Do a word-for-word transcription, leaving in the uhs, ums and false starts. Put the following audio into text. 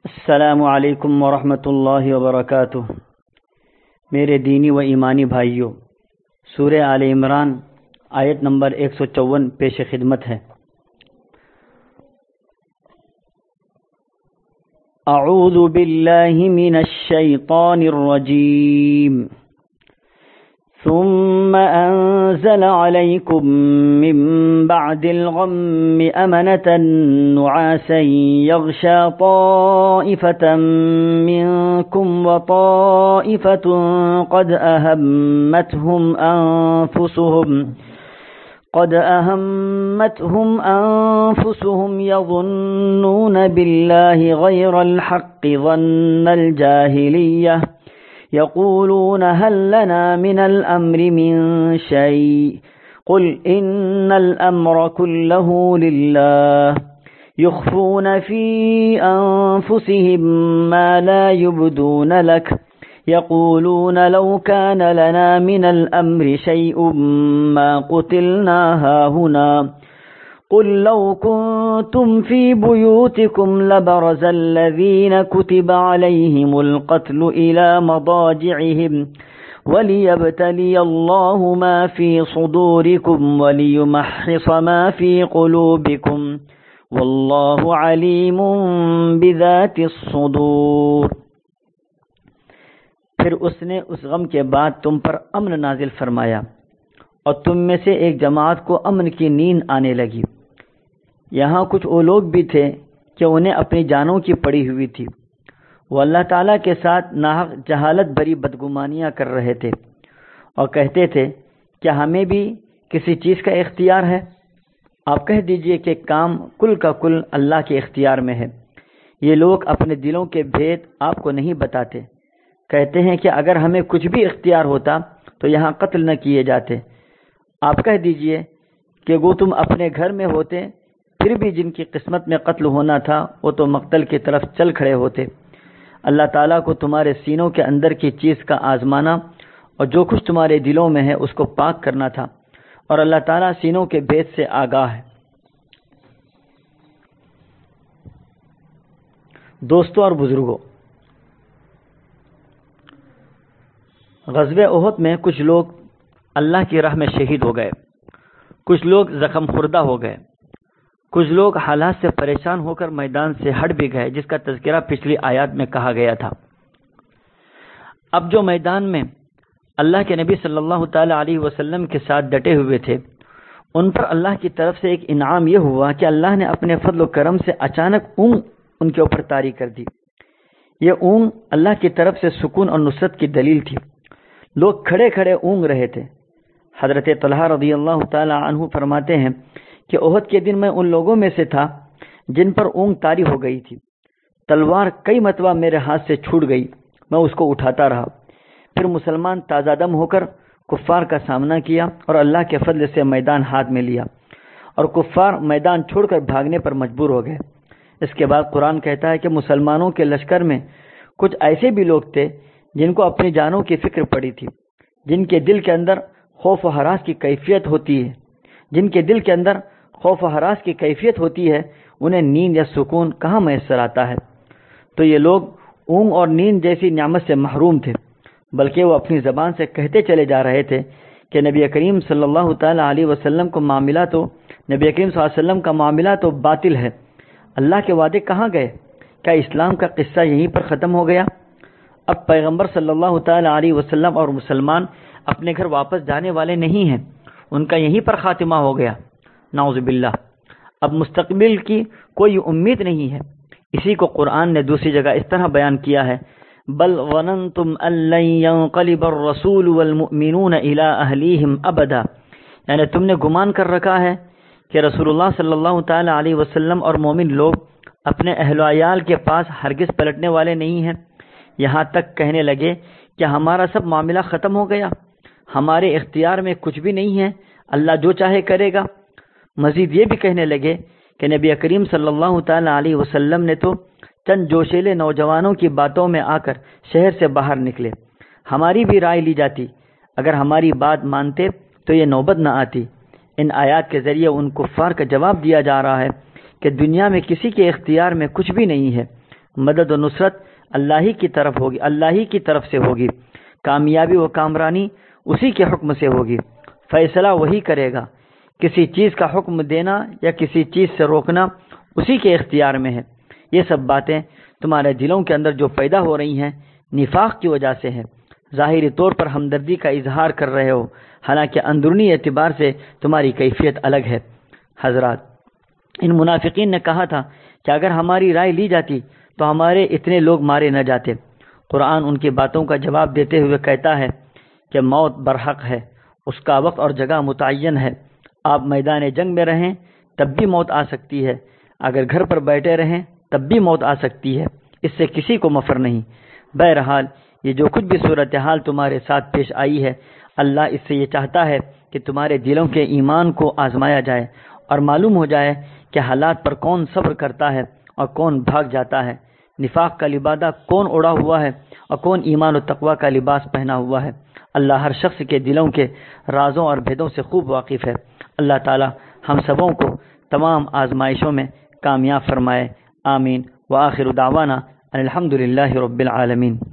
السلام علیکم ورحمۃ اللہ وبرکاتہ۔ میرے دینی و ایمانی بھائیوں، سورہ آل عمران آیت نمبر ایک سو چون پیش خدمت ہے۔ اعوذ باللہ من الشیطان الرجیم۔ ثم أنزل عليكم من بعد الغم أمنة نعاسا يغشى طائفة منكم وطائفة قد أهمتهم أنفسهم قد أهمتهم أنفسهم يظنون بالله غير الحق ظن الجاهلية يقولون هل لنا من الأمر من شيء قل إن الأمر كله لله يخفون في أنفسهم ما لا يبدون لك يقولون لو كان لنا من الأمر شيء ما قتلنا هاهنا قل لو كنتم في بيوتكم لبرز الذين كتب عليهم القتل إلى مضاجعهم وليبتلي الله ما في صدوركم وليمحص ما في قلوبكم والله عليم بذات الصدور۔ پھر اس نے اس غم کے بعد تم پر امن نازل فرمایا اور تم میں سے ایک جماعت کو امن کی نیند آنے لگی۔ یہاں کچھ وہ لوگ بھی تھے کہ انہیں اپنی جانوں کی پڑی ہوئی تھی، وہ اللہ تعالیٰ کے ساتھ ناحق جہالت بری بدگمانیاں کر رہے تھے اور کہتے تھے کیا ہمیں بھی کسی چیز کا اختیار ہے؟ آپ کہہ دیجئے کہ کام کل کا کل اللہ کے اختیار میں ہے۔ یہ لوگ اپنے دلوں کے بھید آپ کو نہیں بتاتے، کہتے ہیں کہ اگر ہمیں کچھ بھی اختیار ہوتا تو یہاں قتل نہ کیے جاتے۔ آپ کہہ دیجئے کہ وہ تم اپنے گھر میں ہوتے پھر بھی جن کی قسمت میں قتل ہونا تھا وہ تو مقتل کی طرف چل کھڑے ہوتے۔ اللہ تعالیٰ کو تمہارے سینوں کے اندر کی چیز کا آزمانا اور جو کچھ تمہارے دلوں میں ہے اس کو پاک کرنا تھا، اور اللہ تعالیٰ سینوں کے بھید سے آگاہ ہے۔ دوستوں اور بزرگوں، غزوہ احد میں کچھ لوگ اللہ کی راہ میں شہید ہو گئے، کچھ لوگ زخم خوردہ ہو گئے، کچھ لوگ حالات سے پریشان ہو کر میدان سے ہٹ بھی گئے، جس کا تذکرہ پچھلی آیات میں کہا گیا تھا۔ اب جو میدان میں اللہ کے نبی صلی اللہ تعالی علیہ وسلم کے ساتھ ڈٹے ہوئے تھے، ان پر اللہ کی طرف سے ایک انعام یہ ہوا کہ اللہ نے اپنے فضل و کرم سے اچانک اونگ ان کے اوپر طاری کر دی۔ یہ اونگ اللہ کی طرف سے سکون اور نصرت کی دلیل تھی۔ لوگ کھڑے کھڑے اونگ رہے تھے۔ حضرت طلحہ رضی اللہ تعالی عنہ فرماتے ہیں کہ احد کے دن میں ان لوگوں میں سے تھا جن پر اونگ طاری ہو گئی تھی۔ تلوار کئی مرتبہ میرے ہاتھ سے چھوٹ گئی، میں اس کو اٹھاتا رہا۔ پھر مسلمان تازہ دم ہو کر کفار کا سامنا کیا اور اللہ کے فضل سے میدان ہاتھ میں لیا، اور کفار میدان چھوڑ کر بھاگنے پر مجبور ہو گئے۔ اس کے بعد قرآن کہتا ہے کہ مسلمانوں کے لشکر میں کچھ ایسے بھی لوگ تھے جن کو اپنی جانوں کی فکر پڑی تھی، جن کے دل کے اندر خوف و ہراس کی کیفیت ہوتی ہے جن کے دل کے اندر خوف و ہراس کی کیفیت ہوتی ہے انہیں نیند یا سکون کہاں میسر آتا ہے؟ تو یہ لوگ اونگ اور نیند جیسی نعمت سے محروم تھے، بلکہ وہ اپنی زبان سے کہتے چلے جا رہے تھے کہ نبی کریم صلی اللہ تعالی علیہ وسلم کو معاملہ تو نبی کریم صلی اللہ علیہ وسلم کا معاملہ تو باطل ہے، اللہ کے وعدے کہاں گئے؟ کیا اسلام کا قصہ یہیں پر ختم ہو گیا؟ اب پیغمبر صلی اللہ تعالی علیہ وسلم اور مسلمان اپنے گھر واپس جانے والے نہیں ہیں، ان کا یہیں پر خاتمہ ہو گیا، نعوذ باللہ۔ اب مستقبل کی کوئی امید نہیں ہے۔ اسی کو قرآن نے دوسری جگہ اس طرح بیان کیا ہے، بل ظننتم ان لن ينقلب الرسول والمؤمنون الى اہلیہم ابدا، یعنی تم نے گمان کر رکھا ہے کہ رسول اللہ صلی اللہ تعالی علیہ وسلم اور مومن لوگ اپنے اہل و عیال کے پاس ہرگز پلٹنے والے نہیں ہیں، یہاں تک کہنے لگے کہ ہمارا سب معاملہ ختم ہو گیا، ہمارے اختیار میں کچھ بھی نہیں ہے، اللہ جو چاہے کرے گا۔ مزید یہ بھی کہنے لگے کہ نبی کریم صلی اللہ تعالی علیہ وسلم نے تو چند جوشیلے نوجوانوں کی باتوں میں آ کر شہر سے باہر نکلے، ہماری بھی رائے لی جاتی، اگر ہماری بات مانتے تو یہ نوبت نہ آتی۔ ان آیات کے ذریعے ان کفار کا جواب دیا جا رہا ہے کہ دنیا میں کسی کے اختیار میں کچھ بھی نہیں ہے، مدد و نصرت اللہ ہی کی طرف ہوگی اللہ ہی کی طرف سے ہوگی، کامیابی و کامرانی اسی کے حکم سے ہوگی، فیصلہ وہی کرے گا، کسی چیز کا حکم دینا یا کسی چیز سے روکنا اسی کے اختیار میں ہے۔ یہ سب باتیں تمہارے دلوں کے اندر جو پیدا ہو رہی ہیں نفاق کی وجہ سے ہے، ظاہری طور پر ہمدردی کا اظہار کر رہے ہو، حالانکہ اندرونی اعتبار سے تمہاری کیفیت الگ ہے۔ حضرات، ان منافقین نے کہا تھا کہ اگر ہماری رائے لی جاتی تو ہمارے اتنے لوگ مارے نہ جاتے۔ قرآن ان کی باتوں کا جواب دیتے ہوئے کہتا ہے کہ موت برحق ہے، اس کا وقت اور جگہ متعین ہے۔ آپ میدان جنگ میں رہیں تب بھی موت آ سکتی ہے، اگر گھر پر بیٹھے رہیں تب بھی موت آ سکتی ہے، اس سے کسی کو مفر نہیں۔ بہرحال یہ جو کچھ بھی صورتحال تمہارے ساتھ پیش آئی ہے، اللہ اس سے یہ چاہتا ہے کہ تمہارے دلوں کے ایمان کو آزمایا جائے اور معلوم ہو جائے کہ حالات پر کون صبر کرتا ہے اور کون بھاگ جاتا ہے، نفاق کا لبادہ کون اڑا ہوا ہے اور کون ایمان و تقوی کا لباس پہنا ہوا ہے۔ اللہ ہر شخص کے دلوں کے رازوں اور بھیدوں سے خوب واقف ہے۔ اللہ تعالی ہم سبوں کو تمام آزمائشوں میں کامیاب فرمائے، آمین۔ وآخر دعوانا ان الحمد للہ رب العالمین۔